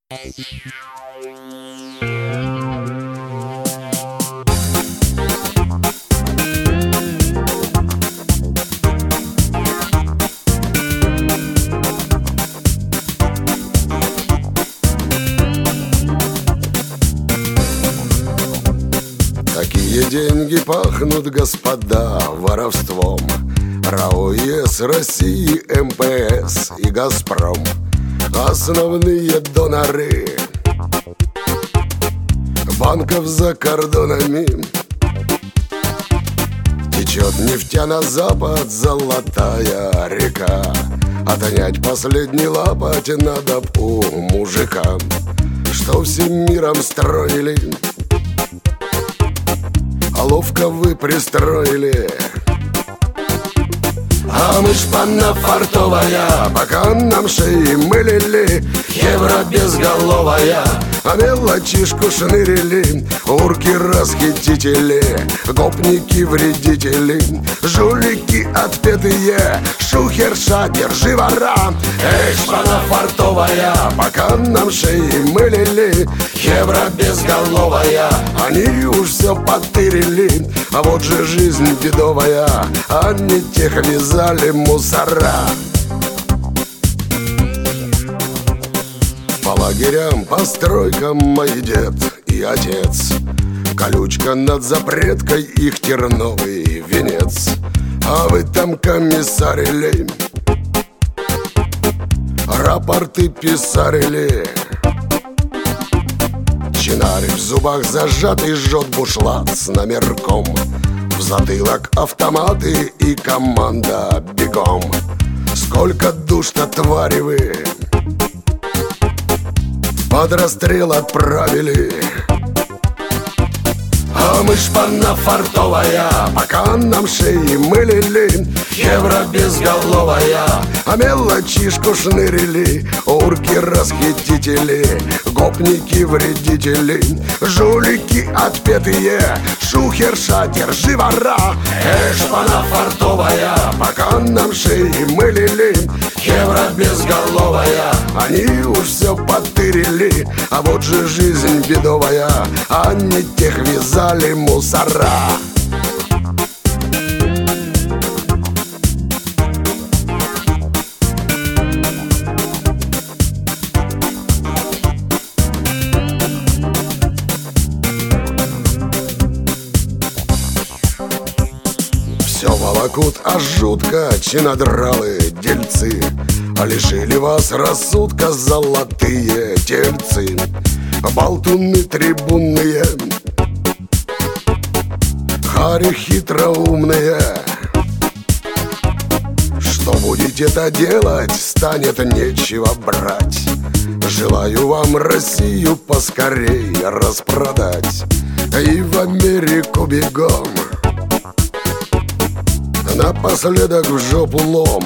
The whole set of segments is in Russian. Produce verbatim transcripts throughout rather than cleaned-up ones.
Такие деньги пахнут, господа, воровством. РАО ЕС России, эм пэ эс и Газпром — основные доноры банков за кордонами. Течет нефтя на запад, золотая река. Отнять последний лапоть надо б у мужика, что всем миром строили, а ловко вы пристроили. А мы шпана фартовая, пока нам шеи мылили, евро безголовая, а мелочишку шнырили. Урки-расхитители, гопники-вредители, жулики отпетые, шухерша, держи вора. Эй, шпана фартовая, пока нам шеи мылили, евро безголовая, они уж все потырили. А вот же жизнь бедовая, они тех вязали мусора. По лагерям, по стройкам мой дед и отец, колючка над запреткой, их терновый венец. А вы там комиссарили, рапорты писарили. Чинарь в зубах зажатый жжет бушлат с номерком, в затылок автоматы и команда бегом. Сколько душ-то, твари вы, под расстрел отправили. А мы шпана фартовая, пока нам шеи мылили, евро безголовая, а мелочишку шнырили. Урки-расхитители, гопники-вредители, жулики отпетые, шухерша, держи вора. Эй, шпана фартовая, пока нам шеи мылили, евро безголовая, они уж все потырили. А вот же жизнь бедовая, они тех вязали мусора. Все волокут, а жутко чинодралы дельцы, а лишили вас рассудка золотые тельцы. Болтуны трибунные, хари хитроумные. Что будете-то делать, станет нечего брать. Желаю вам Россию поскорей распродать и в Америку бегом, напоследок в жопу лом.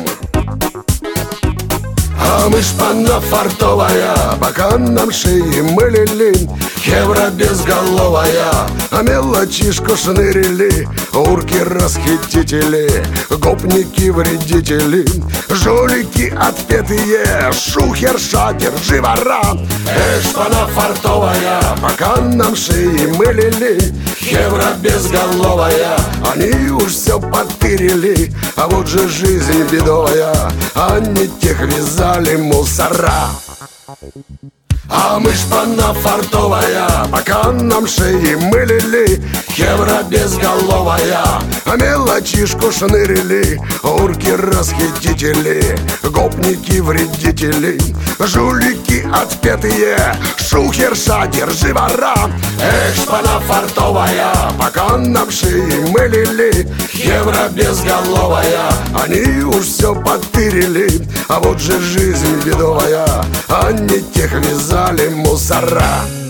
А мы шпана фартовая, пока нам шеи мылили, евро безголовая, а мелочишку шнырили. Урки-расхитители, гопники-вредители, жулики отпетые, шухерша, держи вора. Эй, шпана фартовая, пока нам шеи мылили, евро безголовая, они уж все потырили. А вот же жизнь бедовая, они тех вязали мусора. А мы шпана фартовая, пока нам шеи мылили, евро безголовая, а мелочишку шнырили. Урки-расхитители, гопники-вредители, жулики отпетые, шухерша, держи вора. Эх, шпана фартовая, пока нам шеи мылили, евро безголовая, они уж все потырили. А вот же жизнь бедовая, они тех вязали мусора.